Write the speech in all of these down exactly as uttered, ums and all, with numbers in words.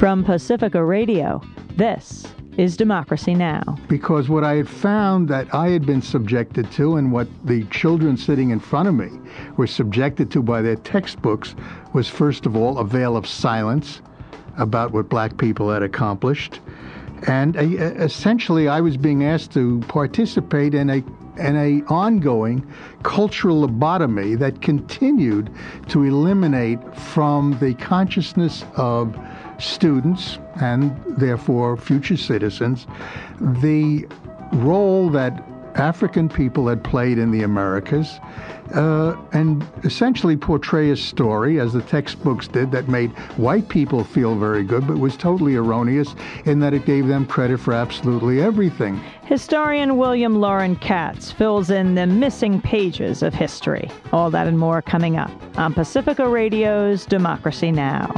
From Pacifica Radio, this is Democracy Now! Because what I had found that I had been subjected to and what the children sitting in front of me were subjected to by their textbooks was, first of all, a veil of silence about what black people had accomplished. And uh, essentially, I was being asked to participate in a in a ongoing cultural lobotomy that continued to eliminate from the consciousness of students and therefore future citizens the role that African people had played in the Americas, uh, and essentially portray a story, as the textbooks did, that made white people feel very good, but was totally erroneous in that it gave them credit for absolutely everything. Historian William Loren Katz fills in the missing pages of history. All that and more coming up on Pacifica Radio's Democracy Now!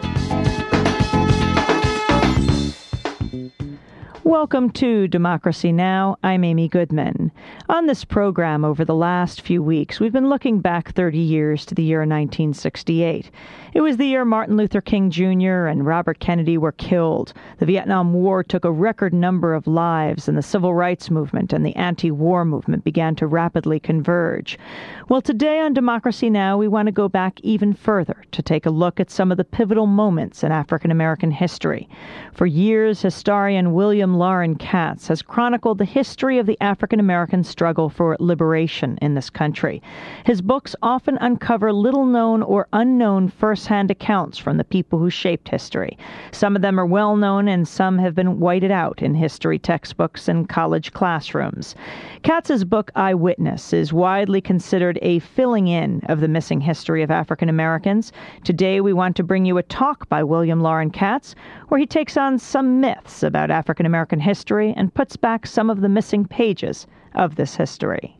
Welcome to Democracy Now! I'm Amy Goodman. On this program over the last few weeks, we've been looking back thirty years to the year nineteen sixty-eight. It was the year Martin Luther King Junior and Robert Kennedy were killed. The Vietnam War took a record number of lives, and the civil rights movement and the anti-war movement began to rapidly converge. Well, today on Democracy Now! We want to go back even further to take a look at some of the pivotal moments in African American history. For years, historian William Loren Katz has chronicled the history of the African American struggle for liberation in this country. His books often uncover little-known or unknown first-hand accounts from the people who shaped history. Some of them are well-known, and some have been whited out in history textbooks and college classrooms. Katz's book, Eyewitness, is widely considered a filling-in of the missing history of African Americans. Today, we want to bring you a talk by William Loren Katz, where he takes on some myths about African American history and puts back some of the missing pages of this history.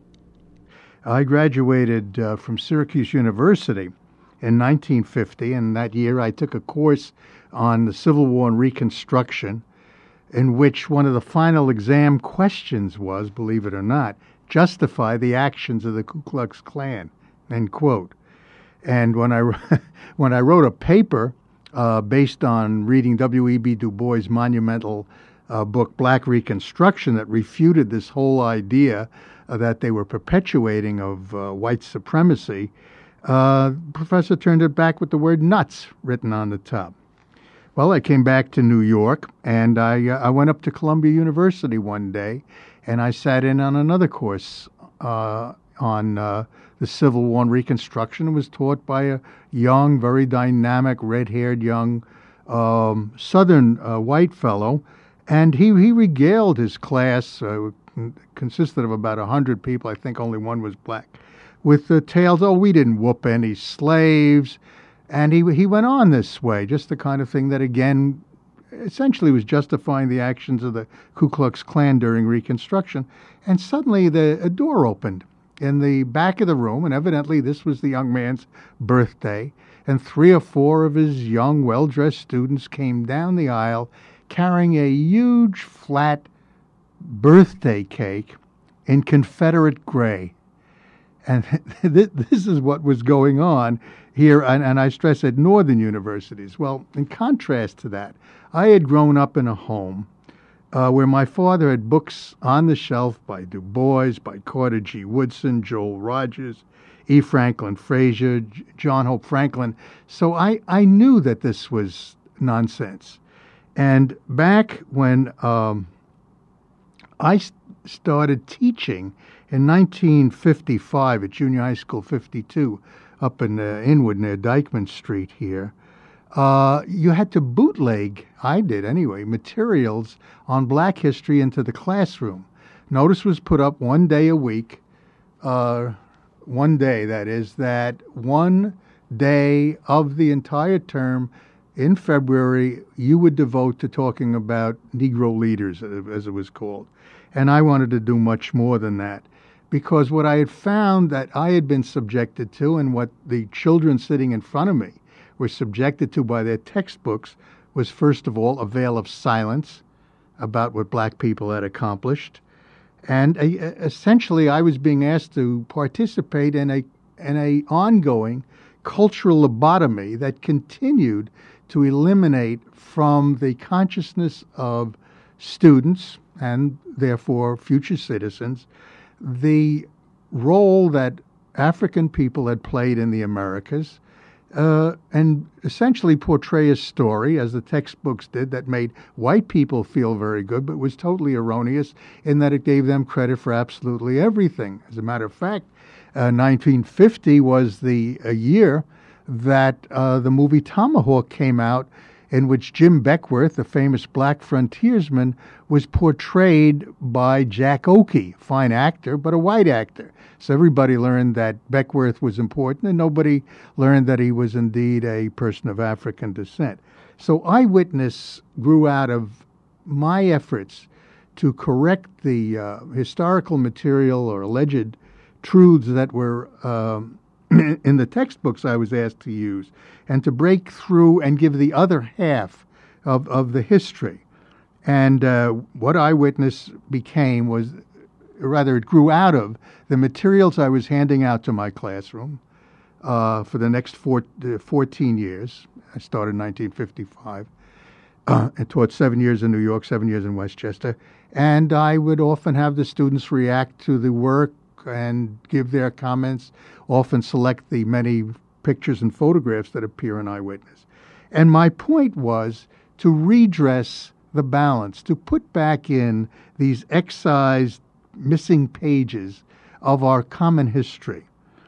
I graduated uh, from Syracuse University in nineteen fifty, and that year I took a course on the Civil War and Reconstruction, in which one of the final exam questions was, believe it or not, justify the actions of the Ku Klux Klan, end quote. And when I, when I wrote a paper uh, based on reading W E B Du Bois' monumental uh, book, Black Reconstruction, that refuted this whole idea uh, that they were perpetuating of uh, white supremacy, uh, the professor turned it back with the word nuts written on the top. Well, I came back to New York, and I, uh, I went up to Columbia University one day, and I sat in on another course uh, on uh, the Civil War and Reconstruction. It was taught by a young, very dynamic, red-haired young um, Southern uh, white fellow, and he, he regaled his class, uh, consisted of about one hundred people, I think only one was black, with the tales, oh, we didn't whoop any slaves. And he he went on this way, just the kind of thing that, again, essentially was justifying the actions of the Ku Klux Klan during Reconstruction. And suddenly the a door opened in the back of the room, and evidently this was the young man's birthday, and three or four of his young, well-dressed students came down the aisle carrying a huge, flat birthday cake in Confederate gray. And this is what was going on here, and, and I stress at northern universities. Well, in contrast to that, I had grown up in a home uh, where my father had books on the shelf by Du Bois, by Carter G. Woodson, Joel Rogers, E. Franklin Frazier, J- John Hope Franklin. So I, I knew that this was nonsense. And back when um, I st- started teaching in nineteen fifty-five at Junior High School fifty-two, up in uh, Inwood near Dyckman Street here, uh, you had to bootleg, I did anyway, materials on black history into the classroom. Notice was put up one day a week, uh, one day, that is, that one day of the entire term in February you would devote to talking about Negro leaders, as it was called. And I wanted to do much more than that, because what I had found that I had been subjected to and what the children sitting in front of me were subjected to by their textbooks was, first of all, a veil of silence about what black people had accomplished. And uh, essentially, I was being asked to participate in a in a ongoing cultural lobotomy that continued to eliminate from the consciousness of students and therefore future citizens the role that African people had played in the Americas, uh, and essentially portray a story, as the textbooks did, that made white people feel very good, but was totally erroneous in that it gave them credit for absolutely everything. As a matter of fact, uh, nineteen fifty was the a year that uh, the movie Tomahawk came out, in which Jim Beckworth, the famous black frontiersman, was portrayed by Jack Oakey, fine actor, but a white actor. So everybody learned that Beckworth was important, and nobody learned that he was indeed a person of African descent. So Eyewitness grew out of my efforts to correct the uh, historical material or alleged truths that were um, in the textbooks I was asked to use, and to break through and give the other half of, of the history. And uh, what Eyewitness became was, or rather it grew out of, the materials I was handing out to my classroom uh, for the next four, uh, fourteen years. I started in nineteen fifty-five. Uh, and taught seven years in New York, seven years in Westchester. And I would often have the students react to the work and give their comments, often select the many pictures and photographs that appear in Eyewitness. And my point was to redress the balance, to put back in these excised, missing pages of our common history.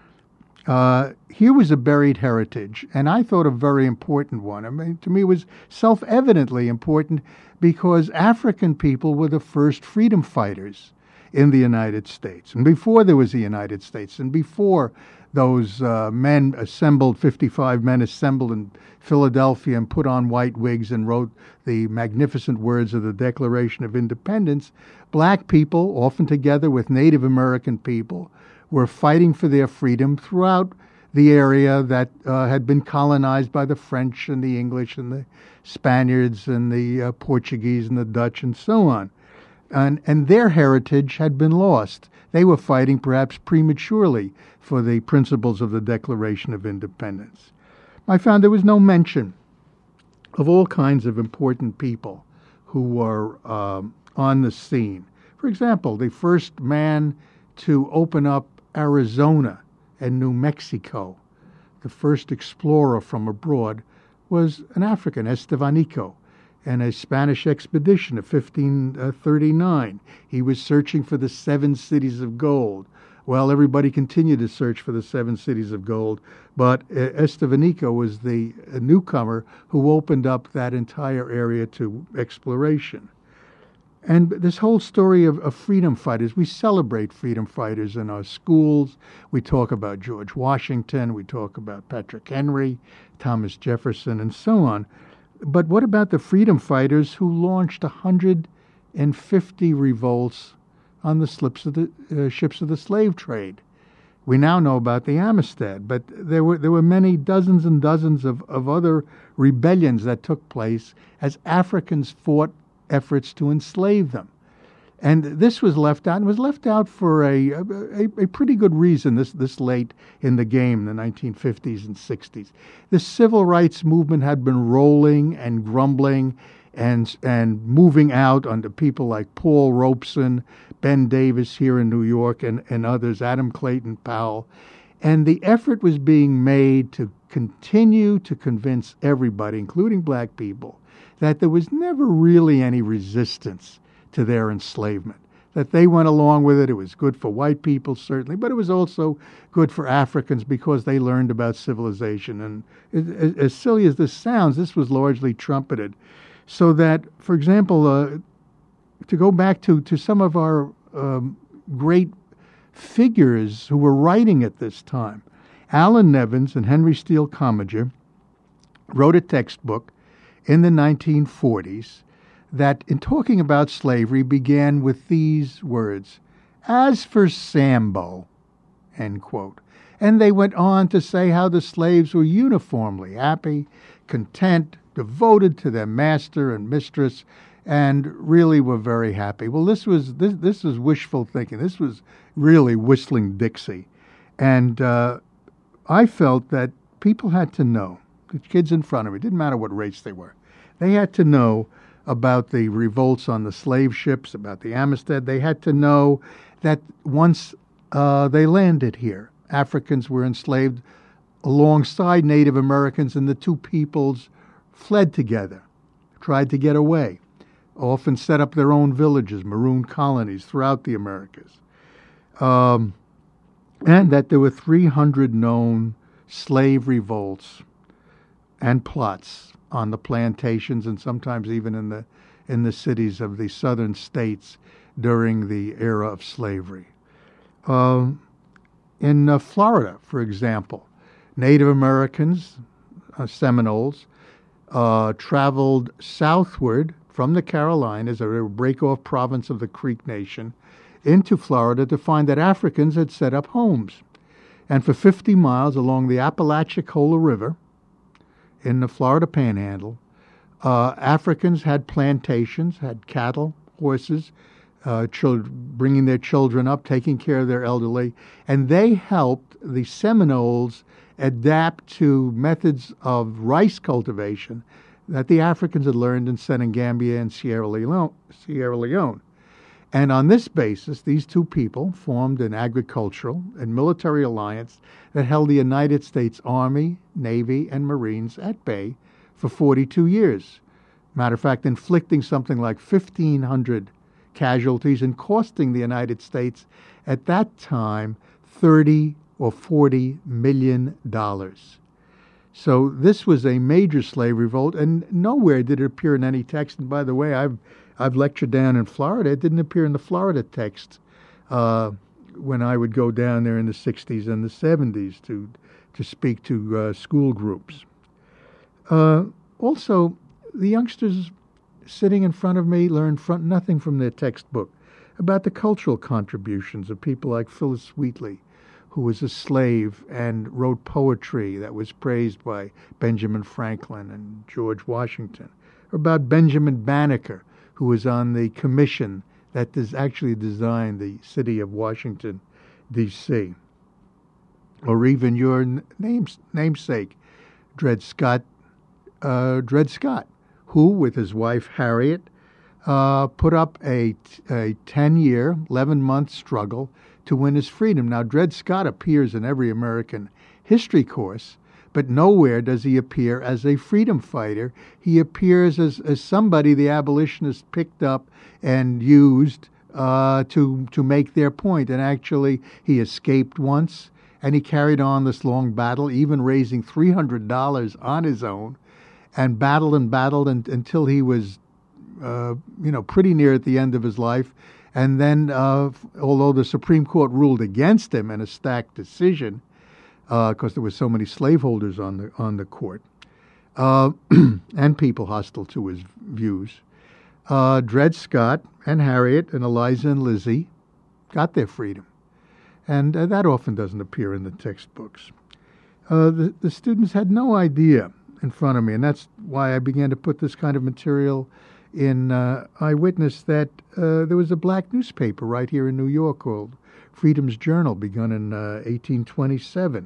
Uh, here was a buried heritage, and I thought a very important one. I mean, to me, it was self-evidently important because African people were the first freedom fighters in the United States. And before there was the United States, and before those uh, men assembled, fifty-five men assembled in Philadelphia and put on white wigs and wrote the magnificent words of the Declaration of Independence, black people, often together with Native American people, were fighting for their freedom throughout the area that uh, had been colonized by the French and the English and the Spaniards and the uh, Portuguese and the Dutch and so on. And, and their heritage had been lost. They were fighting perhaps prematurely for the principles of the Declaration of Independence. I found there was no mention of all kinds of important people who were um, on the scene. For example, the first man to open up Arizona and New Mexico, the first explorer from abroad, was an African, Estevanico, and a Spanish expedition of fifteen thirty-nine. He was searching for the seven cities of gold. Well, everybody continued to search for the seven cities of gold, but Estevanico was the newcomer who opened up that entire area to exploration. And this whole story of, of freedom fighters, we celebrate freedom fighters in our schools. We talk about George Washington, we talk about Patrick Henry, Thomas Jefferson, and so on. But what about the freedom fighters who launched one hundred fifty revolts on the slips of the uh, ships of the slave trade? We now know about the Amistad, but there were there were many dozens and dozens of, of other rebellions that took place as Africans fought efforts to enslave them. And this was left out, and was left out for a, a, a pretty good reason this, this late in the game, the nineteen fifties and sixties. The civil rights movement had been rolling and grumbling and, and moving out under people like Paul Robeson, Ben Davis here in New York, and, and others, Adam Clayton Powell. And the effort was being made to continue to convince everybody, including black people, that there was never really any resistance to their enslavement, that they went along with it. It was good for white people, certainly, but it was also good for Africans because they learned about civilization. And as, as silly as this sounds, this was largely trumpeted. So that, for example, uh, to go back to, to some of our um, great figures who were writing at this time, Allan Nevins and Henry Steele Commager wrote a textbook in the nineteen forties that, in talking about slavery, began with these words, "As for Sambo," end quote. And they went on to say how the slaves were uniformly happy, content, devoted to their master and mistress, and really were very happy. Well, this was this this was wishful thinking. This was really whistling Dixie. And uh, I felt that people had to know kids in front of me, didn't matter what race they were. They had to know about the revolts on the slave ships, about the Amistad. They had to know that once uh, they landed here, Africans were enslaved alongside Native Americans, and the two peoples fled together, tried to get away, often set up their own villages, maroon colonies throughout the Americas. Um, and that there were three hundred known slave revolts and plots on the plantations and sometimes even in the in the cities of the southern states during the era of slavery. Um, in uh, Florida, for example, Native Americans, uh, Seminoles, uh, traveled southward from the Carolinas, a break-off province of the Creek Nation, into Florida to find that Africans had set up homes. And for fifty miles along the Apalachicola River in the Florida Panhandle, uh, Africans had plantations, had cattle, horses, uh, children, bringing their children up, taking care of their elderly, and they helped the Seminoles adapt to methods of rice cultivation that the Africans had learned in Senegambia and Sierra Leone. Sierra Leone. And on this basis, these two people formed an agricultural and military alliance that held the United States Army, Navy, and Marines at bay for forty-two years. Matter of fact, inflicting something like fifteen hundred casualties and costing the United States at that time thirty or forty million dollars. So this was a major slave revolt, and nowhere did it appear in any text. And by the way, I've I've lectured down in Florida. It didn't appear in the Florida text uh, when I would go down there in the sixties and the seventies to to speak to uh, school groups. Uh, also, the youngsters sitting in front of me learned front nothing from their textbook about the cultural contributions of people like Phyllis Wheatley, who was a slave and wrote poetry that was praised by Benjamin Franklin and George Washington, or about Benjamin Banneker, who was on the commission that does actually designed the city of Washington, D C, or even your names, namesake, Dred Scott, uh, Dred Scott, who, with his wife Harriet, uh, put up a, a ten-year, eleven-month struggle to win his freedom. Now, Dred Scott appears in every American history course, but nowhere does he appear as a freedom fighter. He appears as, as somebody the abolitionists picked up and used uh, to to make their point. And actually, he escaped once, and he carried on this long battle, even raising three hundred dollars on his own, and battled and battled and, until he was, uh, you know, pretty near at the end of his life. And then, uh, although the Supreme Court ruled against him in a stacked decision, because uh, there were so many slaveholders on the on the court, uh, and people hostile to his views, uh, Dred Scott and Harriet and Eliza and Lizzie got their freedom. And uh, that often doesn't appear in the textbooks. Uh, the, the students had no idea in front of me, and that's why I began to put this kind of material in uh, Eyewitness, that uh, there was a black newspaper right here in New York called Freedom's Journal, begun in uh, eighteen twenty-seven.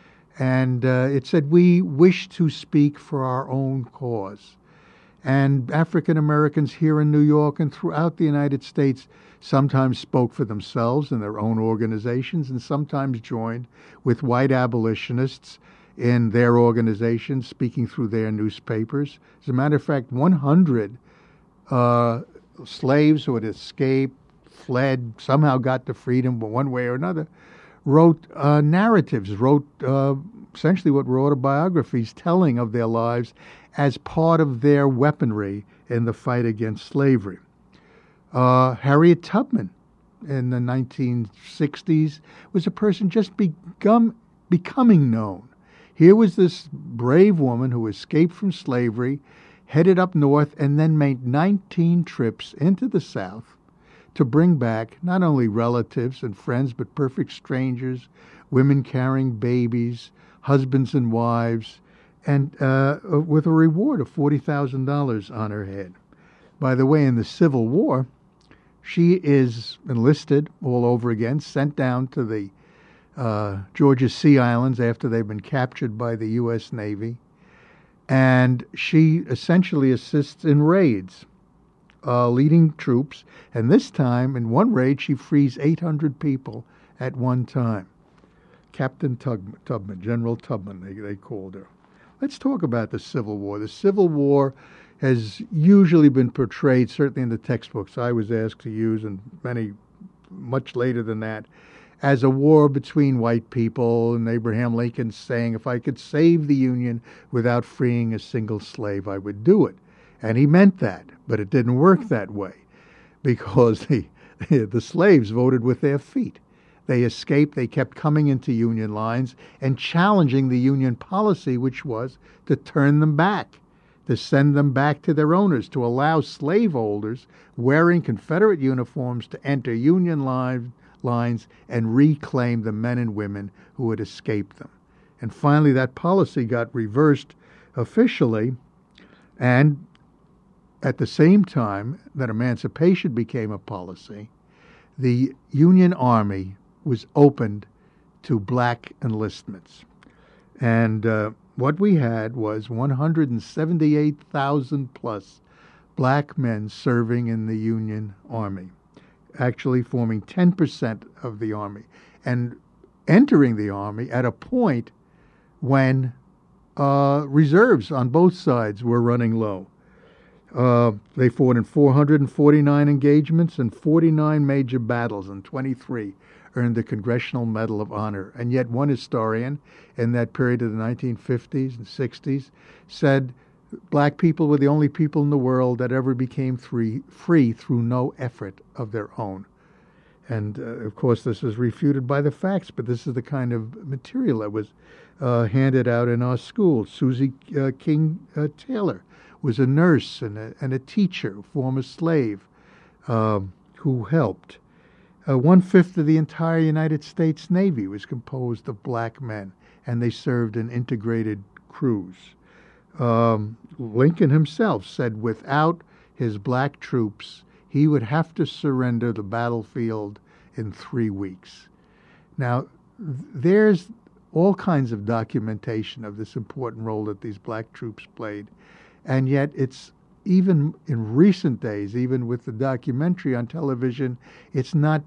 And uh, it said, "We wish to speak for our own cause." And African Americans here in New York and throughout the United States sometimes spoke for themselves in their own organizations and sometimes joined with white abolitionists in their organizations, speaking through their newspapers. As a matter of fact, one hundred uh, slaves who had escaped, fled, somehow got to freedom one way or another, wrote uh, narratives, wrote uh, essentially what were autobiographies telling of their lives as part of their weaponry in the fight against slavery. Uh, Harriet Tubman in the nineteen sixties was a person just become, becoming known. Here was this brave woman who escaped from slavery, headed up north, and then made nineteen trips into the South to bring back not only relatives and friends, but perfect strangers, women carrying babies, husbands and wives, and uh, with a reward of forty thousand dollars on her head. By the way, in the Civil War, she is enlisted all over again, sent down to the uh, Georgia Sea Islands after they've been captured by the U S Navy. and she essentially assists in raids, uh, leading troops. And this time, in one raid, she frees eight hundred people at one time. Captain Tub- Tubman, General Tubman, they, they called her. Let's talk about the Civil War. The Civil War has usually been portrayed, certainly in the textbooks I was asked to use, and many much later than that, as a war between white people, and Abraham Lincoln saying, if I could save the Union without freeing a single slave, I would do it. And he meant that, but it didn't work that way, because the, the slaves voted with their feet. They escaped. They kept coming into Union lines and challenging the Union policy, which was to turn them back, to send them back to their owners, to allow slaveholders wearing Confederate uniforms to enter Union line, lines and reclaim the men and women who had escaped them. And finally, that policy got reversed officially, and at the same time that emancipation became a policy, the Union Army was opened to black enlistments. And uh, what we had was one hundred seventy-eight thousand plus black men serving in the Union Army, actually forming ten percent of the Army, and entering the Army at a point when uh, reserves on both sides were running low. Uh, they fought in four hundred forty-nine engagements and forty-nine major battles, and twenty-three earned the Congressional Medal of Honor. And yet one historian in that period of the nineteen fifties and sixties said black people were the only people in the world that ever became free, free through no effort of their own. And, uh, of course, this is refuted by the facts, but this is the kind of material that was uh, handed out in our schools. Susie uh, King uh, Taylor was a nurse and a, and a teacher, former slave, uh, who helped. Uh, one-fifth of the entire United States Navy was composed of black men, and they served in integrated crews. Um, Lincoln himself said without his black troops, he would have to surrender the battlefield in three weeks. Now, there's all kinds of documentation of this important role that these black troops played, and yet it's even in recent days, even with the documentary on television, it's not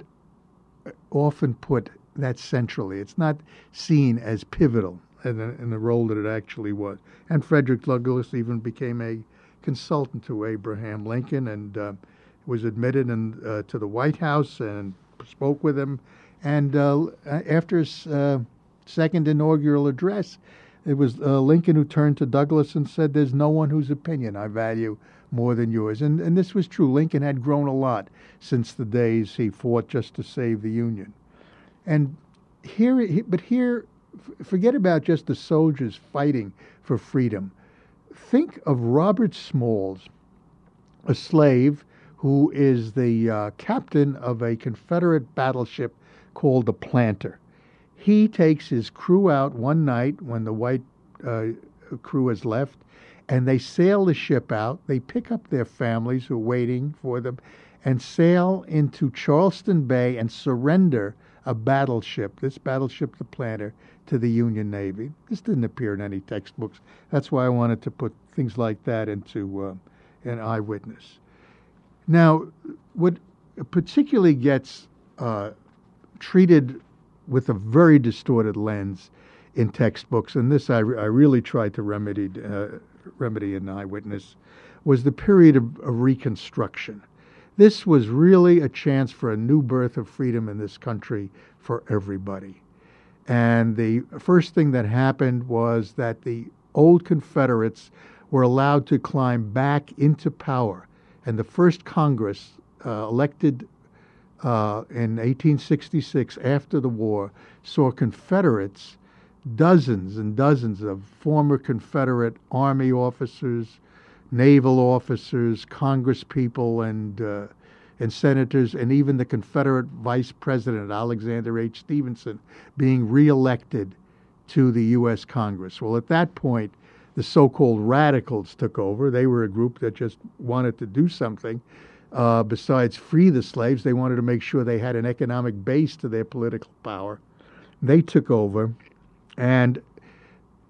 often put that centrally. It's not seen as pivotal in the, in the role that it actually was. And Frederick Douglass even became a consultant to Abraham Lincoln, and uh, was admitted in, uh, to the White House and spoke with him. And uh, after his uh, second inaugural address, it was uh, Lincoln who turned to Douglass and said, "There's no one whose opinion I value more than yours." And, and this was true. Lincoln had grown a lot since the days he fought just to save the Union. And here, but here, forget about just the soldiers fighting for freedom. Think of Robert Smalls, a slave who is the uh, captain of a Confederate battleship called the Planter. He takes his crew out one night when the white uh, crew has left, and they sail the ship out. They pick up their families who are waiting for them and sail into Charleston Bay and surrender a battleship, this battleship, the Planter, to the Union Navy. This didn't appear in any textbooks. That's why I wanted to put things like that into uh, an eyewitness. Now, what particularly gets uh, treated with a very distorted lens in textbooks, and this I, re- I really tried to remedy, uh, remedy in Eyewitness, was the period of, of Reconstruction. This was really a chance for a new birth of freedom in this country for everybody. And the first thing that happened was that the old Confederates were allowed to climb back into power. And the first Congress uh, elected uh, in eighteen sixty-six, after the war, saw Confederates, dozens and dozens of former Confederate Army officers, naval officers, congresspeople, and uh, and senators, and even the Confederate Vice President, Alexander H. Stevenson, being reelected to the U S Congress. Well, at that point, the so-called radicals took over. They were a group that just wanted to do something. Uh, besides free the slaves, they wanted to make sure they had an economic base to their political power. They took over, and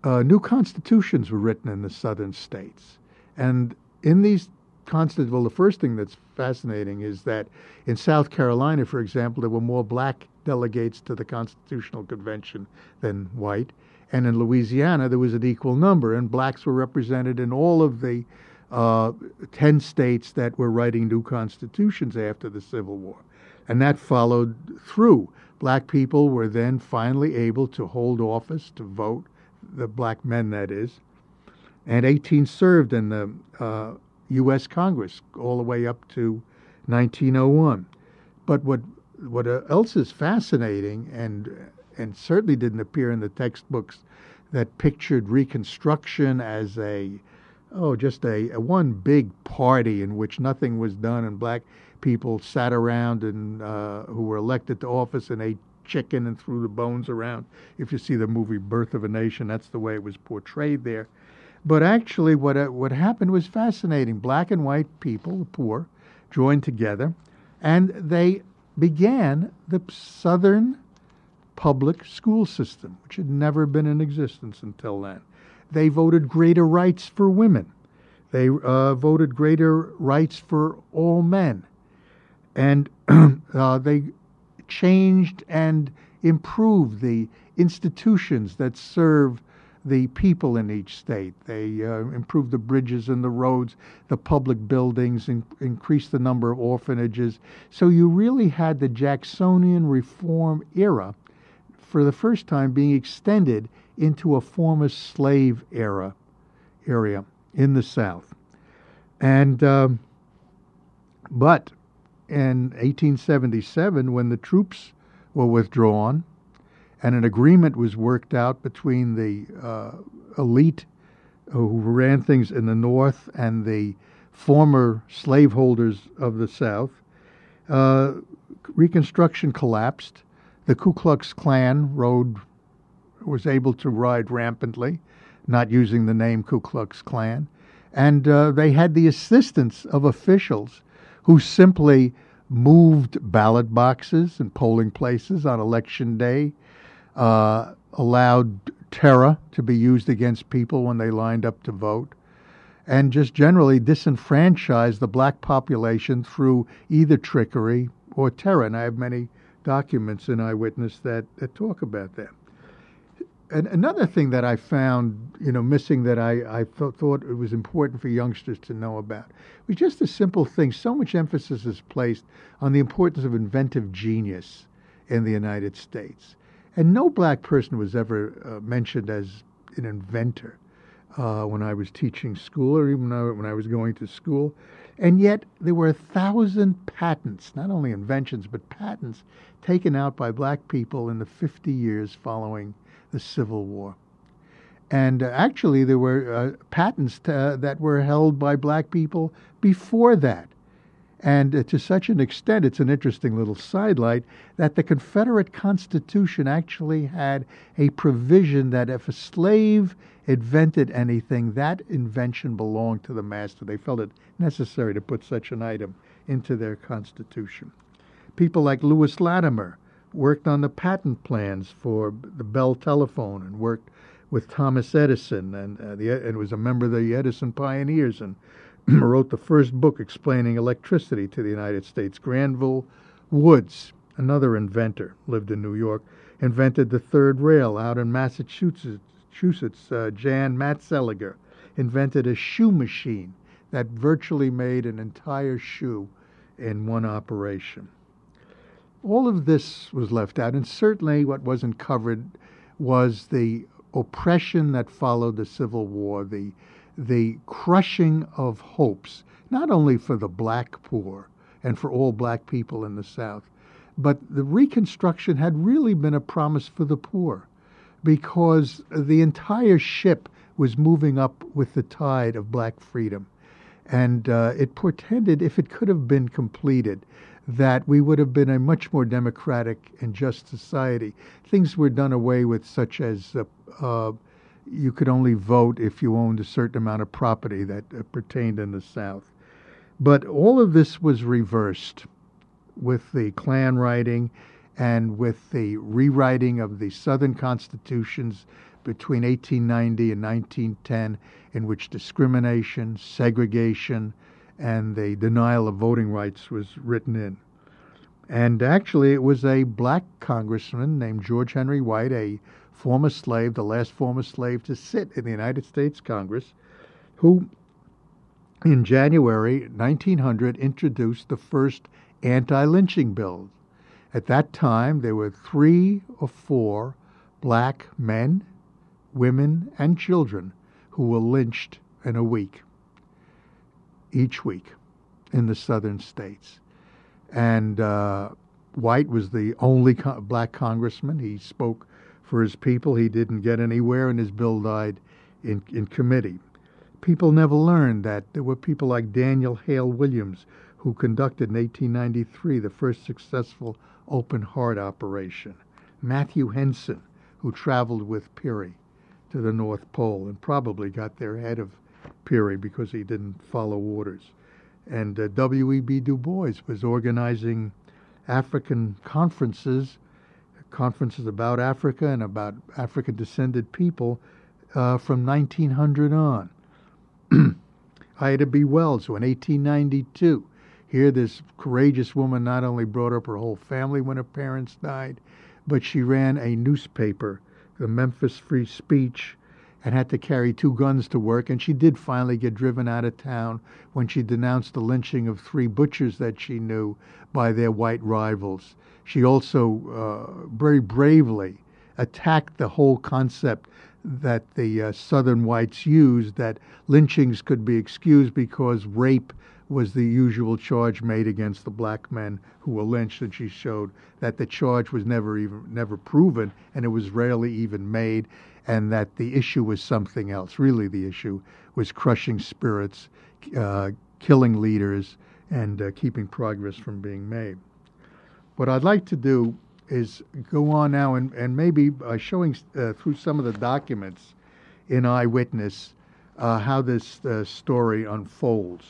uh, new constitutions were written in the southern states. And in these constitutions, well, the first thing that's fascinating is that in South Carolina, for example, there were more black delegates to the Constitutional Convention than white. And in Louisiana, there was an equal number, and blacks were represented in all of the uh, ten states that were writing new constitutions after the Civil War. And that followed through. Black people were then finally able to hold office, to vote, the black men, that is, and eighteen served in the uh, U S Congress all the way up to nineteen oh one. But what what else is fascinating, and and certainly didn't appear in the textbooks that pictured Reconstruction as a, oh, just a, a one big party in which nothing was done and black people sat around and uh, who were elected to office and ate chicken and threw the bones around. If you see the movie Birth of a Nation, that's the way it was portrayed there. But actually what uh, what happened was fascinating. Black and white people, the poor, joined together, and they began the Southern public school system, which had never been in existence until then. They voted greater rights for women. They uh, voted greater rights for all men. And uh, they changed and improved the institutions that serve the people in each state. They uh, improved the bridges and the roads, the public buildings, in- increased the number of orphanages. So you really had the Jacksonian Reform era for the first time being extended into a former slave era area in the South. And um, but in eighteen seventy-seven, when the troops were withdrawn and an agreement was worked out between the uh, elite who ran things in the North and the former slaveholders of the South, uh, Reconstruction collapsed. The Ku Klux Klan rode, was able to ride rampantly, not using the name Ku Klux Klan. And uh, they had the assistance of officials who simply moved ballot boxes and polling places on election day, uh, allowed terror to be used against people when they lined up to vote, and just generally disenfranchised the black population through either trickery or terror. And I have many documents in Eyewitness that, that talk about that. And another thing that I found, you know, missing that I, I th- thought it was important for youngsters to know about was just a simple thing. So much emphasis is placed on the importance of inventive genius in the United States. And no black person was ever uh, mentioned as an inventor uh, when I was teaching school or even when I was going to school. And yet there were a thousand patents, not only inventions, but patents taken out by black people in the fifty years following the Civil War. And uh, actually there were uh, patents t- uh, that were held by black people before that. And uh, to such an extent, it's an interesting little sidelight, that the Confederate Constitution actually had a provision that if a slave invented anything, that invention belonged to the master. They felt it necessary to put such an item into their Constitution. People like Lewis Latimer worked on the patent plans for the Bell telephone and worked with Thomas Edison, and, uh, the, and was a member of the Edison Pioneers, and wrote the first book explaining electricity to the United States. Granville Woods, another inventor, lived in New York, invented the third rail out in Massachusetts. Massachusetts. Uh, Jan Matzeliger invented a shoe machine that virtually made an entire shoe in one operation. All of this was left out, and certainly what wasn't covered was the oppression that followed the Civil War, the the crushing of hopes, not only for the black poor and for all black people in the South, but the Reconstruction had really been a promise for the poor, because the entire ship was moving up with the tide of black freedom. And uh, it portended, if it could have been completed, that we would have been a much more democratic and just society. Things were done away with, such as uh, uh, you could only vote if you owned a certain amount of property that uh, pertained in the South. But all of this was reversed with the Klan writing and with the rewriting of the Southern constitutions between eighteen ninety and nineteen ten, in which discrimination, segregation, and the denial of voting rights was written in. And actually, it was a black congressman named George Henry White, a former slave, the last former slave to sit in the United States Congress, who in January nineteen hundred introduced the first anti-lynching bill. At that time, there were three or four black men, women, and children who were lynched in a week, each week, in the southern states. And uh, White was the only co- black congressman. He spoke for his people. He didn't get anywhere, and his bill died in, in committee. People never learned that there were people like Daniel Hale Williams, who conducted in eighteen ninety-three the first successful open heart operation. Matthew Henson, who traveled with Peary to the North Pole and probably got there ahead of Peary because he didn't follow orders. And uh, W E B Du Bois was organizing African conferences, conferences about Africa and about African-descended people uh, from nineteen hundred on. Ida B. Wells, who in eighteen ninety-two, here this courageous woman not only brought up her whole family when her parents died, but she ran a newspaper, the Memphis Free Speech, and had to carry two guns to work, and she did finally get driven out of town when she denounced the lynching of three butchers that she knew by their white rivals. She also uh, very bravely attacked the whole concept that the uh, Southern whites used, that lynchings could be excused because rape was the usual charge made against the black men who were lynched, and she showed that the charge was never even never proven, and it was rarely even made, and that the issue was something else. Really, the issue was crushing spirits, uh, killing leaders, and uh, keeping progress from being made. What I'd like to do is go on now and, and maybe uh, showing uh, through some of the documents in Eyewitness uh, how this uh, story unfolds.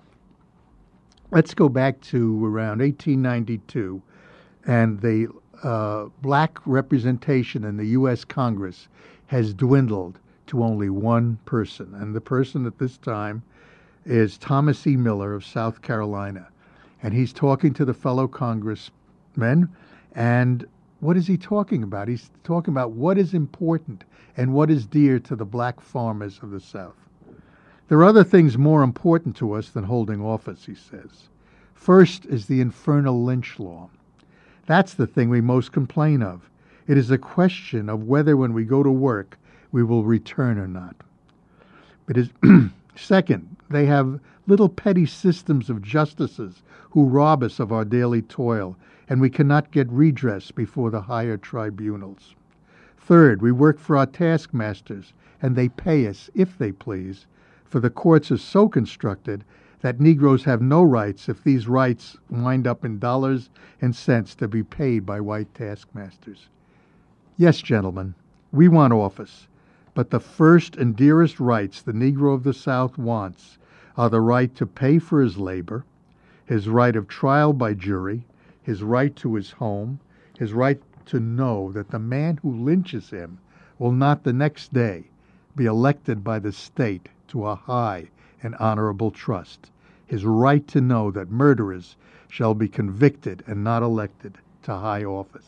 Let's go back to around eighteen ninety-two, and the uh, black representation in the U S Congress has dwindled to only one person, and the person at this time is Thomas E. Miller of South Carolina, and he's talking to the fellow congressmen. And what is he talking about? He's talking about what is important and what is dear to the black farmers of the South. There are other things more important to us than holding office, he says. First is the infernal lynch law. That's the thing we most complain of. It is a question of whether when we go to work we will return or not. It is second, they have little petty systems of justices who rob us of our daily toil, and we cannot get redress before the higher tribunals. Third, we work for our taskmasters, and they pay us, if they please, for the courts are so constructed that Negroes have no rights if these rights wind up in dollars and cents to be paid by white taskmasters. Yes, gentlemen, we want office, but the first and dearest rights the Negro of the South wants are the right to pay for his labor, his right of trial by jury, his right to his home, his right to know that the man who lynches him will not the next day be elected by the state to a high and honorable trust, his right to know that murderers shall be convicted and not elected to high office.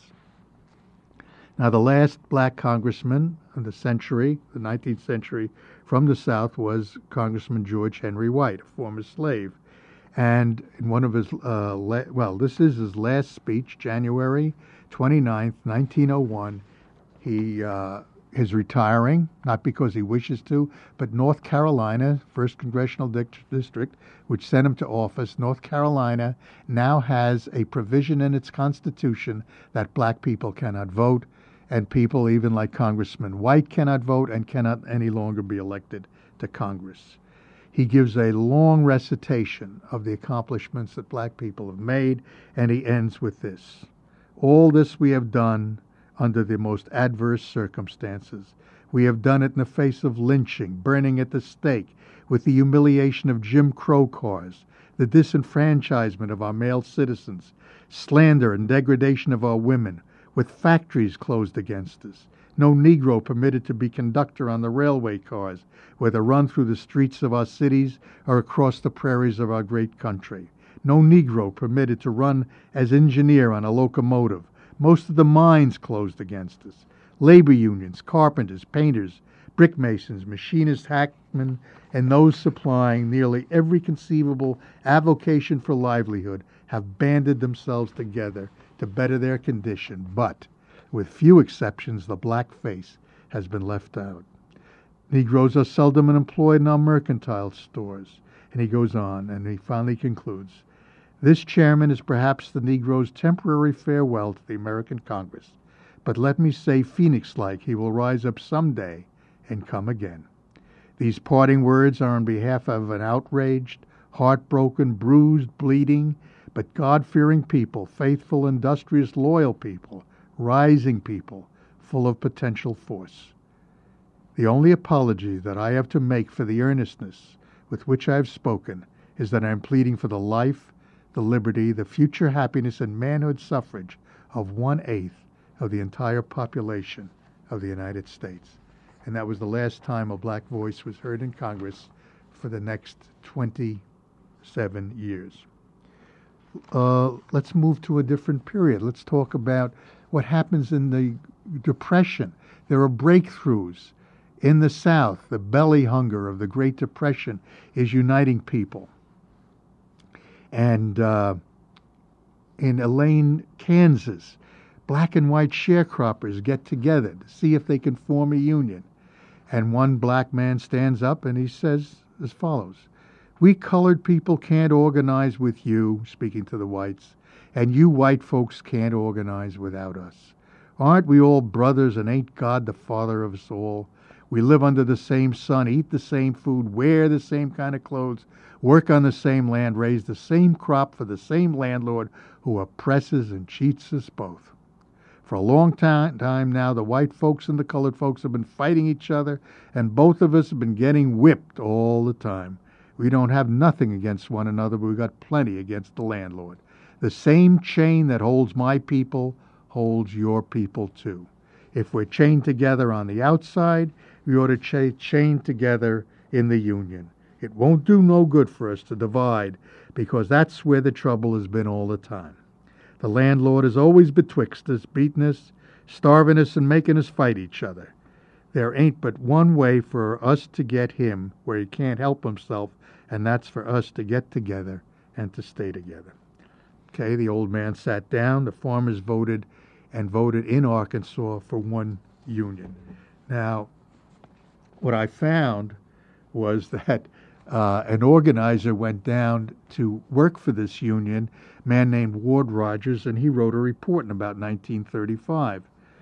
Now, the last black congressman of the century, the nineteenth century, from the South was Congressman George Henry White, a former slave. And in one of his, uh, la- well, this is his last speech, January twenty-ninth, nineteen oh one. He uh, is retiring, not because he wishes to, but North Carolina, first congressional di- district, which sent him to office, North Carolina now has a provision in its constitution that black people cannot vote, and people even like Congressman White cannot vote and cannot any longer be elected to Congress. He gives a long recitation of the accomplishments that black people have made, and he ends with this. All this we have done under the most adverse circumstances. We have done it in the face of lynching, burning at the stake, with the humiliation of Jim Crow cars, the disenfranchisement of our male citizens, slander and degradation of our women, with factories closed against us, No Negro permitted to be conductor on the railway cars, whether run through the streets of our cities or across the prairies of our great country. No Negro permitted to run as engineer on a locomotive. Most of the mines closed against us. Labor unions, carpenters, painters, brick masons, machinists, hackmen, and those supplying nearly every conceivable avocation for livelihood have banded themselves together to better their condition, but, with few exceptions, the black face has been left out. Negroes are seldom employed in our mercantile stores. And he goes on, and he finally concludes, this chairman is perhaps the Negro's temporary farewell to the American Congress, but let me say phoenix-like he will rise up someday and come again. These parting words are on behalf of an outraged, heartbroken, bruised, bleeding, but God-fearing people, faithful, industrious, loyal people, rising people, full of potential force. The only apology that I have to make for the earnestness with which I have spoken is that I am pleading for the life, the liberty, the future happiness, and manhood suffrage of one-eighth of the entire population of the United States. And that was the last time a black voice was heard in Congress for the next twenty-seven years. Uh, let's move to a different period. Let's talk about what happens in the Depression. There are breakthroughs in the South. The belly hunger of the Great Depression is uniting people. And uh, in Elaine, Kansas, black and white sharecroppers get together to see if they can form a union. And one black man stands up and he says as follows, we colored people can't organize with you, speaking to the whites, and you white folks can't organize without us. Aren't we all brothers, and ain't God the Father of us all? We live under the same sun, eat the same food, wear the same kind of clothes, work on the same land, raise the same crop for the same landlord who oppresses and cheats us both. For a long time, time now, the white folks and the colored folks have been fighting each other, and both of us have been getting whipped all the time. We don't have nothing against one another, but we've got plenty against the landlord. The same chain that holds my people holds your people too. If we're chained together on the outside, we ought to cha- chain together in the union. It won't do no good for us to divide, because that's where the trouble has been all the time. The landlord is always betwixt us, beating us, starving us, and making us fight each other. There ain't but one way for us to get him where he can't help himself, and that's for us to get together and to stay together. Okay, the old man sat down. The farmers voted and voted in Arkansas for one union. Now, what I found was that uh, an organizer went down to work for this union, a man named Ward Rogers, and he wrote a report in about nineteen thirty-five.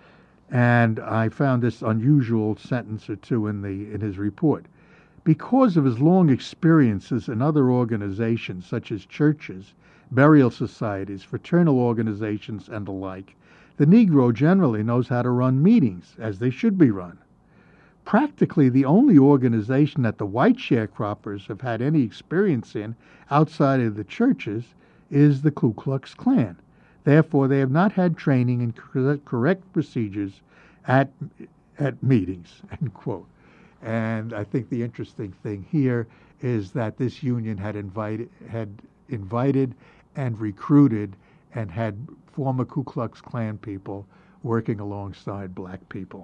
And I found this unusual sentence or two in the in his report. Because of his long experiences in other organizations such as churches, burial societies, fraternal organizations, and the like, the Negro generally knows how to run meetings as they should be run. Practically the only organization that the white sharecroppers have had any experience in outside of the churches is the Ku Klux Klan. Therefore, they have not had training in correct procedures at at meetings, end quote. And I think the interesting thing here is that this union had invited had invited and recruited and had former Ku Klux Klan people working alongside black people.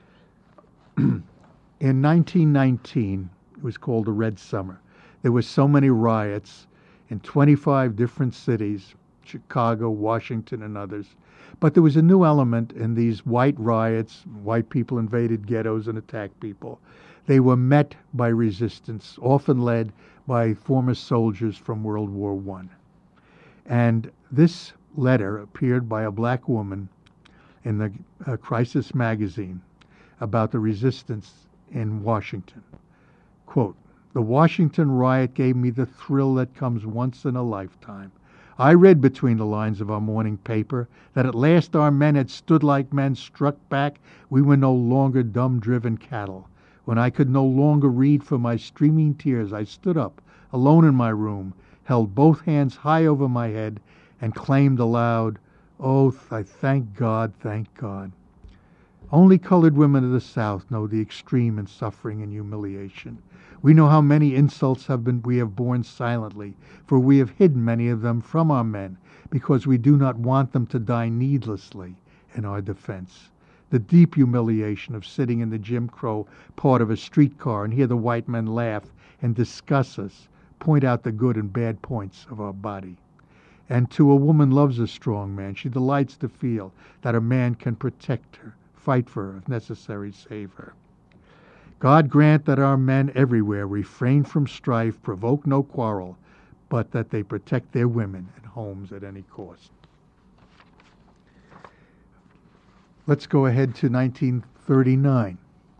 In nineteen nineteen, it was called the Red Summer. There were so many riots in twenty-five different cities, Chicago, Washington, and others. But there was a new element in these white riots. White people invaded ghettos and attacked people. They were met by resistance, often led by former soldiers from World War One. And this letter appeared by a black woman in the uh, Crisis magazine about the resistance in Washington. Quote, the Washington riot gave me the thrill that comes once in a lifetime. I read between the lines of our morning paper that at last our men had stood like men, struck back. We were no longer dumb-driven cattle. When I could no longer read for my streaming tears, I stood up, alone in my room, held both hands high over my head, and claimed aloud, oh, I thank God, thank God. Only colored women of the South know the extreme in suffering and humiliation. We know how many insults have been we have borne silently, for we have hidden many of them from our men, because we do not want them to die needlessly in our defense. The deep humiliation of sitting in the Jim Crow part of a streetcar and hear the white men laugh and discuss us, point out the good and bad points of our body. And to a woman loves a strong man, she delights to feel that a man can protect her, fight for her, if necessary, save her. God grant that our men everywhere refrain from strife, provoke no quarrel, but that they protect their women and homes at any cost. Let's go ahead to nineteen thirty-nine.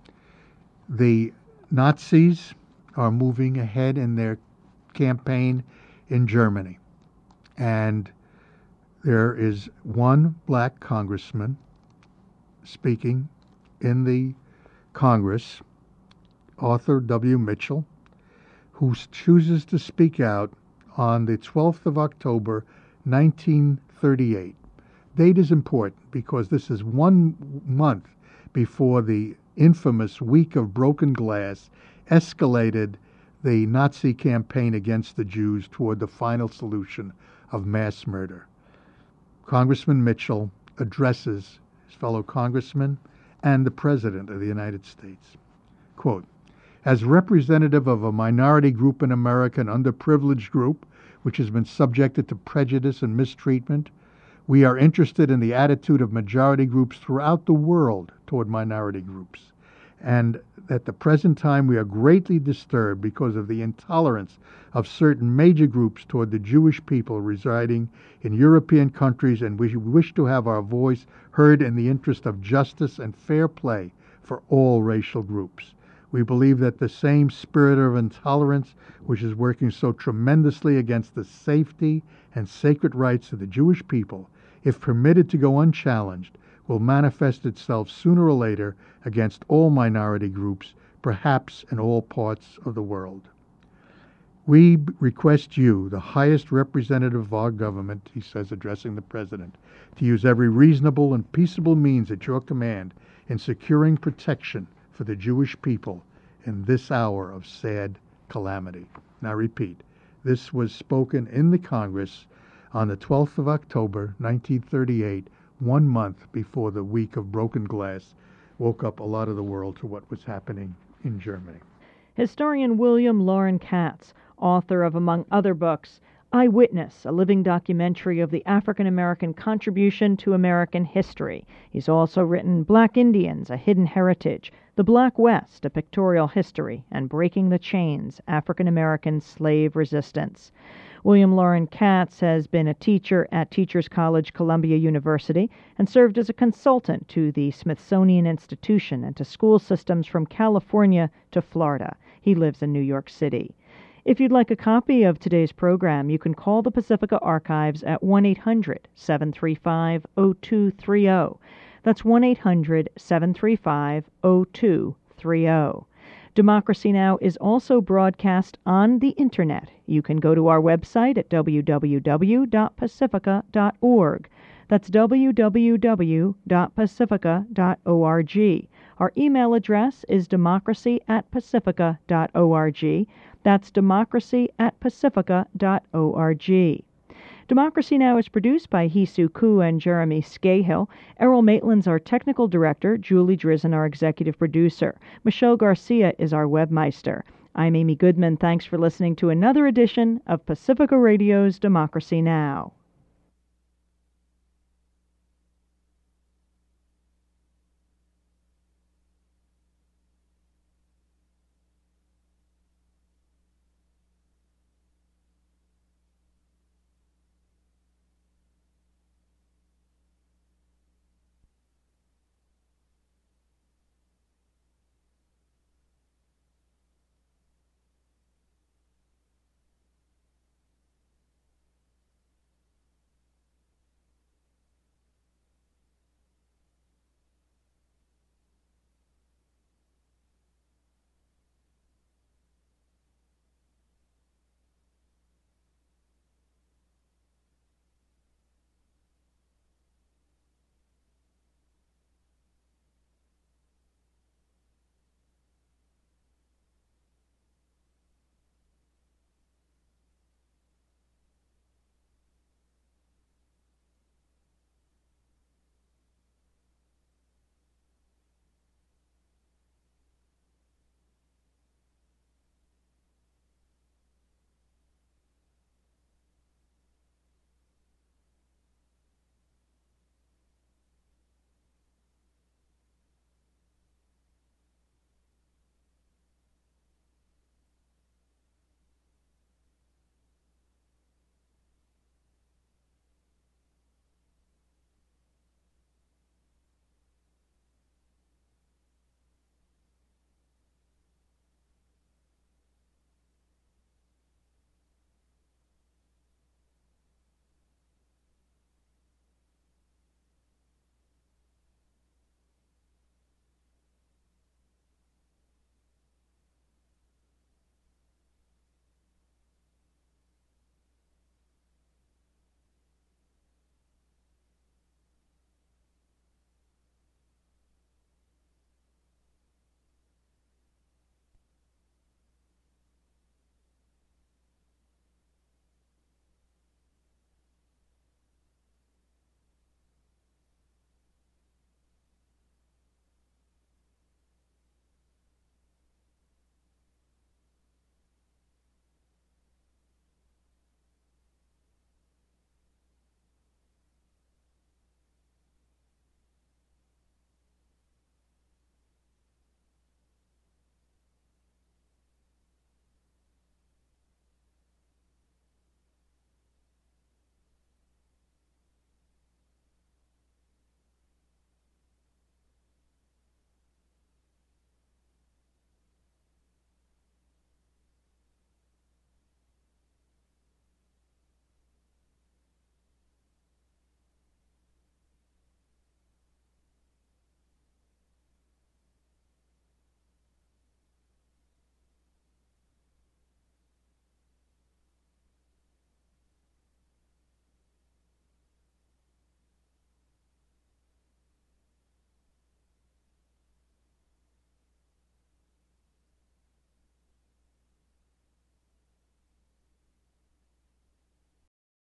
The Nazis are moving ahead in their campaign in Germany. And there is one black congressman speaking in the Congress, Arthur W. Mitchell, who chooses to speak out on the twelfth of October, nineteen thirty-eight. Date is important because this is one month before the infamous Week of Broken Glass escalated the Nazi campaign against the Jews toward the final solution of mass murder. Congressman Mitchell addresses his fellow congressmen and the President of the United States. Quote, as representative of a minority group in America, an underprivileged group which has been subjected to prejudice and mistreatment, we are interested in the attitude of majority groups throughout the world toward minority groups. And at the present time, we are greatly disturbed because of the intolerance of certain major groups toward the Jewish people residing in European countries, and we wish to have our voice heard in the interest of justice and fair play for all racial groups. We believe that the same spirit of intolerance, which is working so tremendously against the safety and sacred rights of the Jewish people, if permitted to go unchallenged, will manifest itself sooner or later against all minority groups, perhaps in all parts of the world. We request you, the highest representative of our government, he says, addressing the President, to use every reasonable and peaceable means at your command in securing protection for the Jewish people in this hour of sad calamity. Now repeat, this was spoken in the Congress on the twelfth of October, nineteen thirty-eight, one month before the Week of Broken Glass woke up a lot of the world to what was happening in Germany. Historian William Loren Katz, author of, among other books, Eyewitness, a living documentary of the African-American contribution to American history. He's also written Black Indians, A Hidden Heritage, The Black West, A Pictorial History, and Breaking the Chains, African-American Slave Resistance. William Loren Katz has been a teacher at Teachers College, Columbia University, and served as a consultant to the Smithsonian Institution and to school systems from California to Florida. He lives in New York City. If you'd like a copy of today's program, you can call the Pacifica Archives at one eight hundred, seven three five, zero two three zero. That's one eight hundred, seven three five, zero two three zero. Democracy Now! Is also broadcast on the Internet. You can go to our website at w w w dot pacifica dot org. That's w w w dot pacifica dot org. Our email address is democracy at pacifica dot org. That's democracy at pacifica dot org. Democracy Now! Is produced by Hisu Ku and Jeremy Scahill. Errol Maitland's our technical director, Julie Drizzen our executive producer. Michelle Garcia is our webmeister. I'm Amy Goodman. Thanks for listening to another edition of Pacifica Radio's Democracy Now!